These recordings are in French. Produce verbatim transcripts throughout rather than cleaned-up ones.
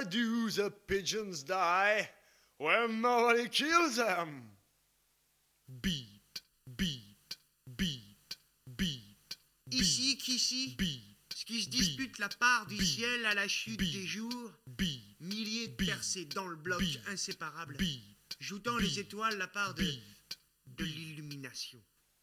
Why do the pigeons die when nobody kills them? Beat, beat, beat, beat, Ici qu'ici, beat, ce qui se dispute la part du beat, ciel à la chute beat, des jours, beat, milliers de beat, percées dans le bloc beat, inséparable, beat, joutant beat, les étoiles la part de, beat, de l'illumination.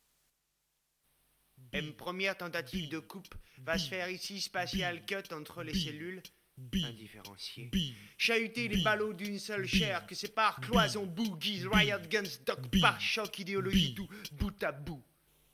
Une première tentative de coupe va se faire ici, spatial cut entre les cellules indifférenciées. beat, Chahuter les ballots d'une seule chair que sépare cloison, boogies, riot guns, doc, pare-choc, idéologie, tout bout à bout.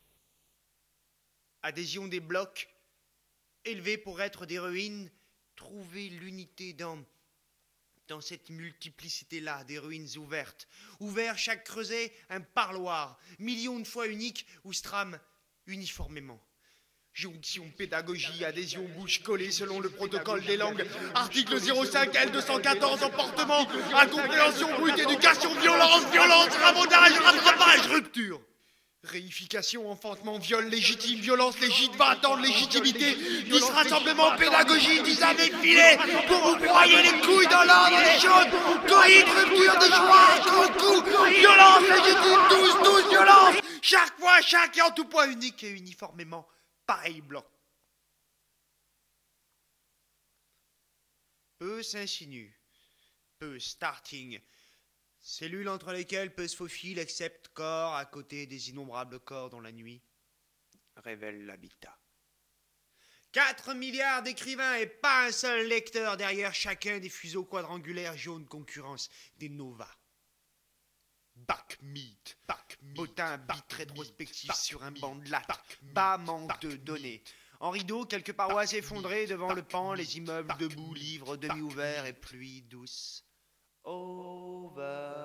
Adhésion des blocs, élevés pour être des ruines, trouver l'unité dans, dans cette multiplicité-là, des ruines ouvertes. Ouvert chaque creuset, un parloir, millions de fois unique, où se trame uniformément. Jonction, pédagogie, adhésion, bouche collée selon le protocole des langues. Article zéro cinq L deux cent quatorze, emportement, incompréhension, brute, éducation, violence, violence, rabotage, rattrapage, rupture. Réification, enfantement, viol légitime, violence légitime, vingt ans de légitimité, dix rassemblements, pédagogie, dix années de filet, pour vous broyer les couilles dans l'ordre des choses, coït, rupture des choix, coup, coup, violence légitime, douze, douze, violence, chaque fois, chaque et en tout point unique et uniformément, pareil bloc. Peu s'insinue, peu starting, cellules entre lesquelles peu se faufile, excepte corps à côté des innombrables corps dont la nuit révèle l'habitat. Quatre milliards d'écrivains et pas un seul lecteur derrière chacun des fuseaux quadrangulaires jaunes concurrence des novas. Bac meat, bac botin bit rétrospectif sur un banc de latte, bas manque de données. En rideau, quelques paroisses effondrées devant le pan, les immeubles debout, livres demi-ouverts et pluie douce. Over.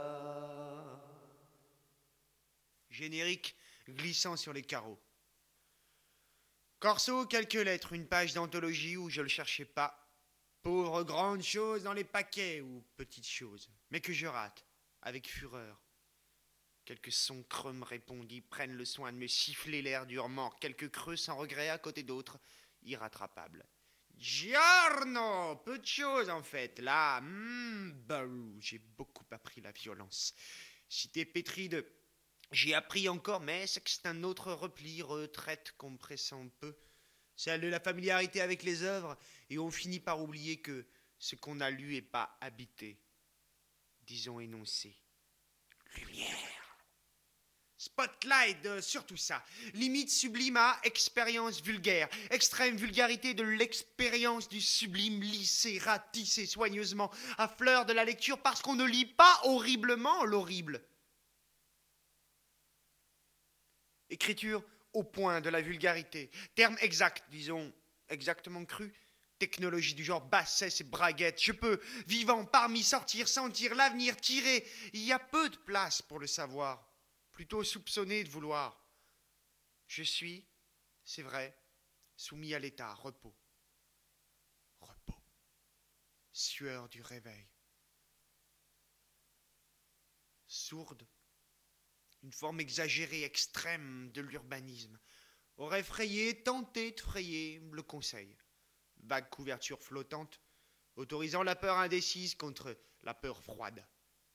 Générique glissant sur les carreaux. Corso, quelques lettres, une page d'anthologie où je le cherchais pas. Pauvre grande chose dans les paquets ou petites choses, mais que je rate avec fureur. Quelques sons creux me répondit, prennent le soin de me siffler l'air durement. Quelques creux sans regret à côté d'autres, irrattrapables. Giorno, peu de choses en fait. Là, hmm, barou, j'ai beaucoup appris la violence. Cité pétrie de... J'ai appris encore, mais c'est que c'est un autre repli, retraite compressant peu. Celle de la familiarité avec les œuvres, et on finit par oublier que ce qu'on a lu est pas habité. Disons énoncé. Lumière. Spotlight euh, sur tout ça. Limite sublime à expérience vulgaire. Extrême vulgarité de l'expérience du sublime lissé, ratissé soigneusement à fleur de la lecture parce qu'on ne lit pas horriblement l'horrible. Écriture au point de la vulgarité. Terme exact, disons, exactement cru. Technologie du genre bassesse et braguette. Je peux, vivant parmi, sortir, sentir l'avenir, tirer. Il y a peu de place pour le savoir. Plutôt soupçonné de vouloir. Je suis, c'est vrai, soumis à l'état, repos. Repos. Sueur du réveil. Sourde. Une forme exagérée, extrême de l'urbanisme. Aurait frayé, tenté de frayer le conseil. Vague couverture flottante, autorisant la peur indécise contre la peur froide.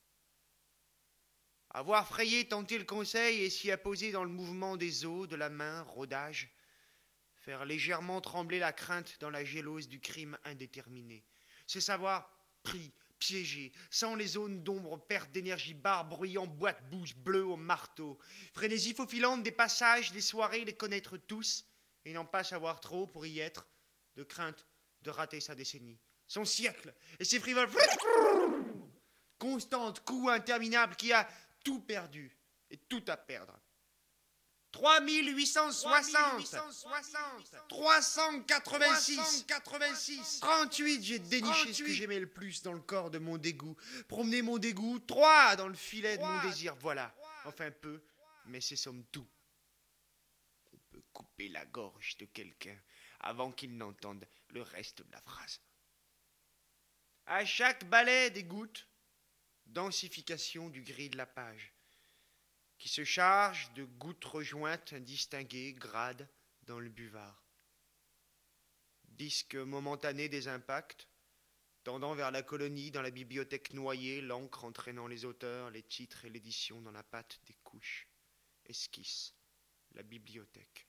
Avoir frayé, tenté le conseil et s'y apposer dans le mouvement des os, de la main, rodage. Faire légèrement trembler la crainte dans la gélose du crime indéterminé. C'est savoir pris, piégé, sans les zones d'ombre, perte d'énergie, barre, bruyant, boîte, bouche bleue au marteau. Frénésie faufilante des passages, des soirées, les connaître tous, et n'en pas savoir trop pour y être, de crainte de rater sa décennie. Son siècle et ses frivoles constante, coup interminable qui a tout perdu et tout à perdre. trois mille huit cent soixante, trois cent quatre-vingt-six, trente-huit, j'ai déniché ce que j'aimais le plus dans le corps de mon dégoût. Promener mon dégoût, trois dans le filet de mon désir, voilà. Enfin peu, mais c'est somme tout. On peut couper la gorge de quelqu'un avant qu'il n'entende le reste de la phrase. À chaque balai des gouttes, densification du gris de la page, qui se charge de gouttes rejointes indistinguées, grades, dans le buvard. Disque momentané des impacts, tendant vers la colonie dans la bibliothèque noyée, l'encre entraînant les auteurs, les titres et l'édition dans la pâte des couches. Esquisse, la bibliothèque.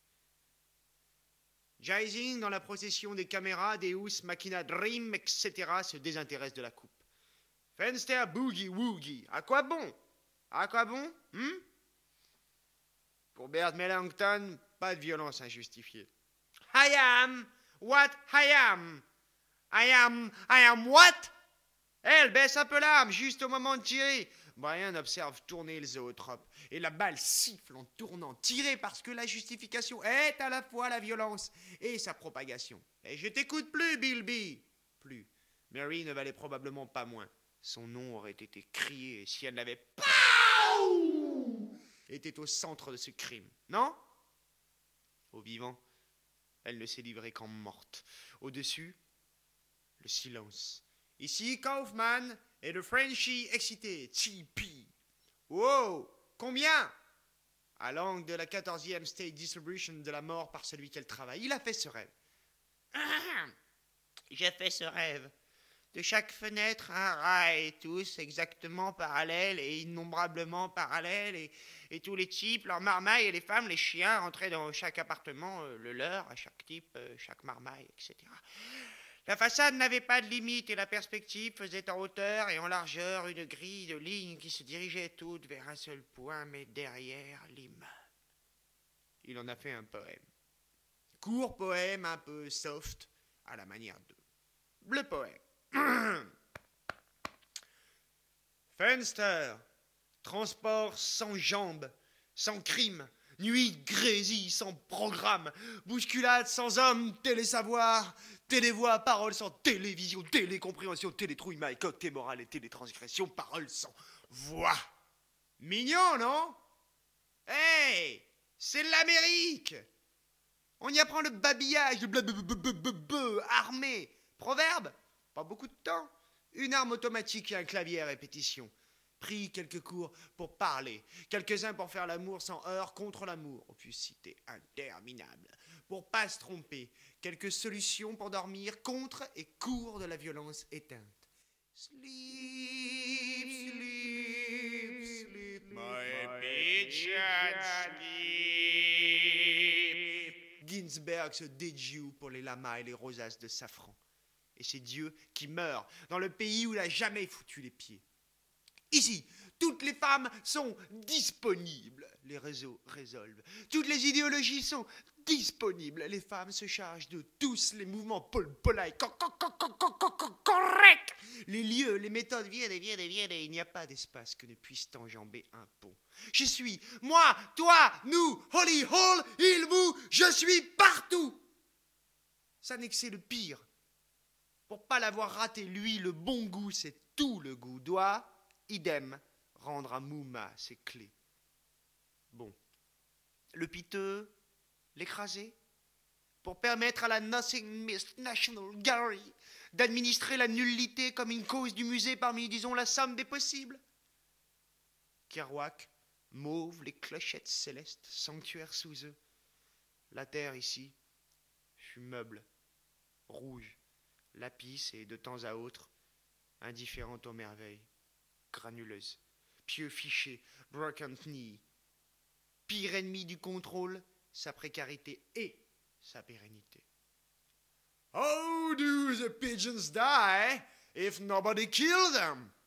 Jaising, dans la procession des caméras, Deus, Machina, Dream, et cetera, se désintéresse de la coupe. Fenster, Boogie, Woogie, à quoi bon? À quoi bon? Hmm? Pour Bert Mellington, pas de violence injustifiée. I am what I am. I am, I am what? Elle baisse un peu l'arme, juste au moment de tirer. Brian observe tourner le zoétrope, et la balle siffle en tournant, tirée parce que la justification est à la fois la violence et sa propagation. Et je t'écoute plus, Bilby. Plus. Mary ne valait probablement pas moins. Son nom aurait été crié si elle n'avait pas était au centre de ce crime, non? Au vivant, elle ne s'est livrée qu'en morte. Au-dessus, le silence. Ici, Kaufman et le Frenchie excité. Tipi. Wow! Combien? À l'angle de la quatorzième State Distribution de la mort par celui qu'elle travaille. Il a fait ce rêve. J'ai fait ce rêve. De chaque fenêtre, un rail, tous exactement parallèles et innombrablement parallèles, et, et tous les types, leurs marmailles et les femmes, les chiens rentraient dans chaque appartement, euh, le leur, à chaque type, euh, chaque marmaille, et cetera. La façade n'avait pas de limite et la perspective faisait en hauteur et en largeur une grille de lignes qui se dirigeaient toutes vers un seul point, mais derrière l'immeuble. Il en a fait un poème. Court poème un peu soft, à la manière de... Le poème. Fenster, transport sans jambes, sans crime, nuit grésie sans programme, bousculade sans homme, télésavoir, télévoix, paroles sans télévision, télécompréhension, télétrouillement, cocktail moral et télétransgression, paroles sans voix. Mignon, non? Hey, c'est l'Amérique! On y apprend le babillage, le blablabla, armé. Proverbe? Pas beaucoup de temps. Une arme automatique et un clavier à répétition. Pris quelques cours pour parler, quelques-uns pour faire l'amour sans heurts contre l'amour, opusité interminable, pour pas se tromper, quelques solutions pour dormir contre et cours de la violence éteinte. Sleep, sleep, sleep, my pigeon, sleep. Ginsberg se dédioue pour les lamas et les rosaces de safran. Et c'est Dieu qui meurt dans le pays où il n'a jamais foutu les pieds. Ici, toutes les femmes sont disponibles. Les réseaux résolvent. Toutes les idéologies sont disponibles. Les femmes se chargent de tous les mouvements pol-polai. Correct. Les lieux, les méthodes viennent et viennent et viennent et il n'y a pas d'espace que ne puisse enjamber un pont. Je suis, moi, toi, nous, Holly Hall, il, vous, je suis partout. Ça n'est que c'est le pire. Pour pas l'avoir raté, lui, le bon goût, c'est tout le goût. Doit, idem, rendre à Mouma ses clés. Bon. Le piteux, l'écraser, pour permettre à la Nothing Missed National Gallery d'administrer la nullité comme une cause du musée parmi, disons, la somme des possibles. Kerouac, mauve les clochettes célestes, sanctuaire sous eux. La terre ici fut meuble, rouge. Lapis et, de temps à autre, indifférente aux merveilles, granuleuse, pieux fiché, broken knee. Pire ennemi du contrôle, sa précarité et sa pérennité. How do the pigeons die if nobody kills them?